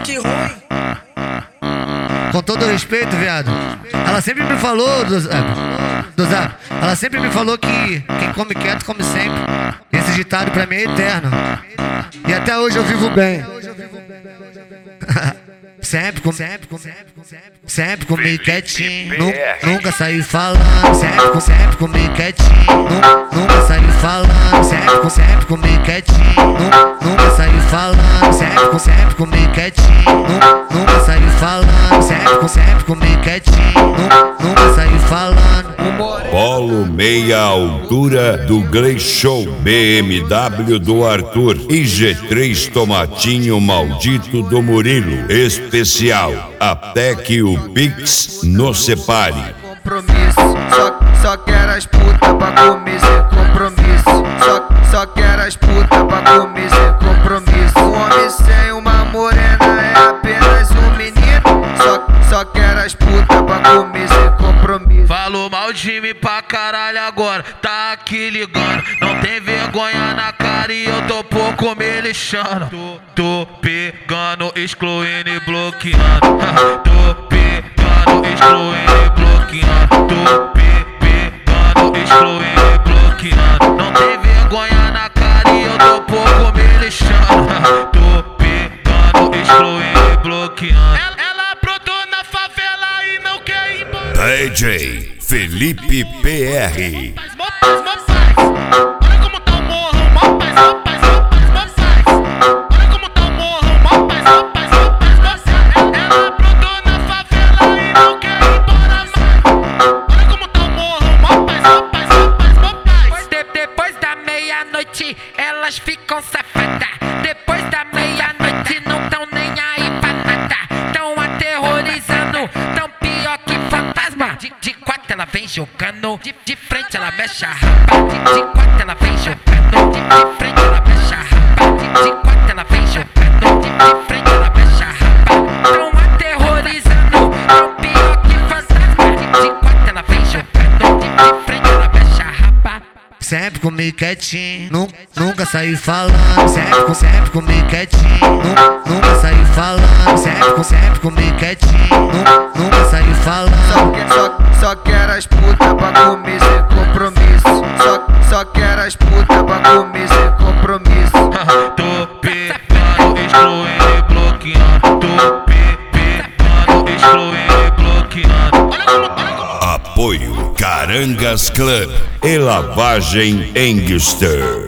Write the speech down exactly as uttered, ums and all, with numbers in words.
de ruim. Com todo respeito, viado, ela sempre me falou do, do Zap, ela sempre me falou que quem come quieto come sempre. Esse ditado pra mim é eterno. E até hoje eu vivo bem. Sempre com, sempre com, sempre comigo quietinho, nunca, nunca saí falando. Sempre com, sempre comigo quietinho, nunca, nunca saí falando. Sempre com, sempre comigo quietinho, nunca, nunca saí falando. Sempre com, sempre comigo quietinho, nunca, nunca saí falando. Sempre com, sempre comigo quietinho, nunca, nunca saí falando. Polo meia altura do Gleichon, B M W do Arthur e G três Tomatinho Maldito do Murilo. Especial, até que o Pix nos separe. Compromisso, só, só quero as putas pra comer sem compromisso. Só, só quero as putas pra comer sem compromisso. Um homem sem uma morena é apenas um menino. Só, só quero as putas pra comer sem compromisso. Falou mal de mim pra caralho agora, tá aqui ligando. Não tem vergonha na cara e eu tô pouco me lixando. Tô, tô pegando, excluindo e bloqueando. Tô pegando, excluindo e bloqueando. Tô pegando, excluindo e bloqueando. Não tem vergonha na cara e eu tô pouco me lixando. Tô pegando, excluindo e bloqueando. Ela, ela brotou na favela e não quer ir embora. D J Felipe P R. Olha como tá o morro, mó paz, mó paz, mó paz, mó paz. Olha como tá o morro, mó paz, mó paz, mó paz, mó paz. Ela brotou na favela e não quer ir embora mais. Olha como tá o morro, mó paz, mó paz, mó paz, mó paz. De, depois da meia-noite elas ficam safadas. Depois da meia-noite não tão nem aí pra nada. Tão aterrorizando, tão pior que fantasma. De, de quatro ela vem jogando, de, de frente ela mexe a rapa. De, de quatro ela vem jogando, de, de frente ela mexe a rapa. De, de quatro ela vem jogando, de, de frente ela mexe a rapa. Tão aterrorizando, tão pior que fantasma. De, de quatro ela vem jogando, de, de frente ela mexe a rapa. Sempre comigo quietinho, nunca, nunca saí falando. Sempre com, sempre comigo quietinho, nunca, nunca saí falando. Sempre com, sempre comigo quietinho, nunca, nunca saí falando. Só, que, só, só quero as putas pra comer sem compromisso. Só, só quero as putas pra comer sem compromisso. Tô pegando, excluindo e bloqueando. Tô pegando, excluindo e bloqueando. Olha como, olha como. Apoio Carangas Club e Lavagem Angster.